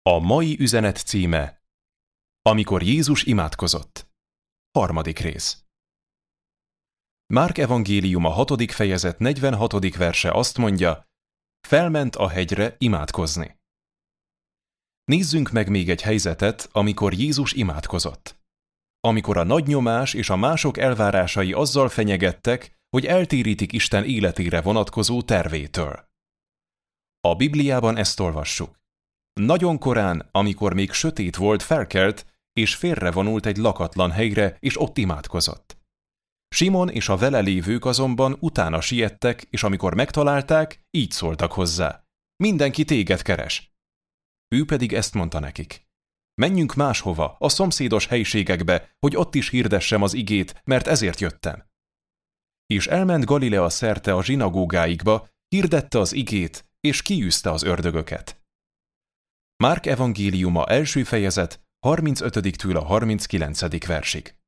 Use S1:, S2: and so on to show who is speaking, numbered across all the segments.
S1: A mai üzenet címe: Amikor Jézus imádkozott. 3. rész. Márk evangéliuma 6. fejezet 46. verse azt mondja: felment a hegyre imádkozni. Nézzünk meg még egy helyzetet, amikor Jézus imádkozott. Amikor a nagy nyomás és a mások elvárásai azzal fenyegettek, hogy eltérítik Isten életére vonatkozó tervétől. A Bibliában ezt olvassuk. Nagyon korán, amikor még sötét volt, felkelt, és félrevonult egy lakatlan helyre, és ott imádkozott. Simon és a vele lévők azonban utána siettek, és amikor megtalálták, így szóltak hozzá: mindenki téged keres. Ő pedig ezt mondta nekik: menjünk máshova, a szomszédos helységekbe, hogy ott is hirdessem az igét, mert ezért jöttem. És elment Galilea szerte a zsinagógáikba, hirdette az igét, és kiűzte az ördögöket. Márk evangéliuma 1. fejezet 35-től a 39. versig.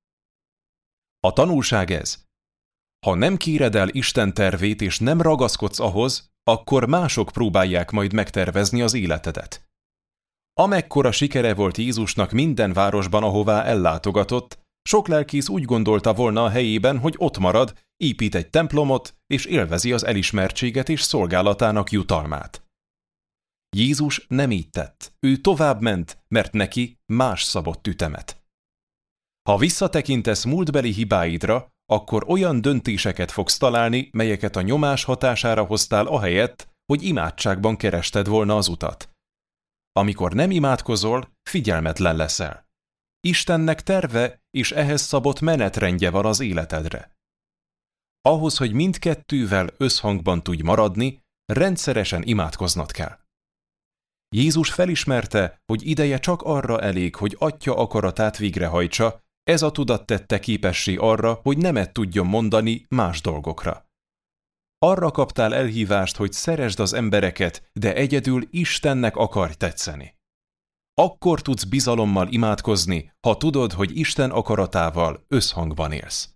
S1: A tanulság ez: ha nem kéred el Isten tervét és nem ragaszkodsz ahhoz, akkor mások próbálják majd megtervezni az életedet. Amekkora sikere volt Jézusnak minden városban, ahová ellátogatott, sok lelkész úgy gondolta volna a helyében, hogy ott marad, épít egy templomot, és élvezi az elismertséget és szolgálatának jutalmát. Jézus nem így tett, ő tovább ment, mert neki más szabott ütemet. Ha visszatekintesz múltbeli hibáidra, akkor olyan döntéseket fogsz találni, melyeket a nyomás hatására hoztál ahelyett, hogy imádságban kerested volna az utat. Amikor nem imádkozol, figyelmetlen leszel. Istennek terve és ehhez szabott menetrendje van az életedre. Ahhoz, hogy mindkettővel összhangban tudj maradni, rendszeresen imádkoznod kell. Jézus felismerte, hogy ideje csak arra elég, hogy Atya akaratát végrehajtsa, ez a tudat tette képessé arra, hogy nemet tudjon mondani más dolgokra. Arra kaptál elhívást, hogy szeresd az embereket, de egyedül Istennek akarj tetszeni. Akkor tudsz bizalommal imádkozni, ha tudod, hogy Isten akaratával összhangban élsz.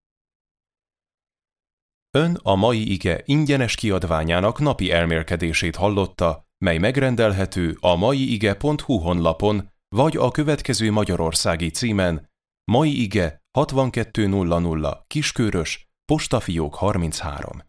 S1: Ön a mai ige ingyenes kiadványának napi elmélkedését hallotta, mely megrendelhető a maiige.hu honlapon, vagy a következő magyarországi címen: Mai ige 6200 Kiskörös, Postafiók 33.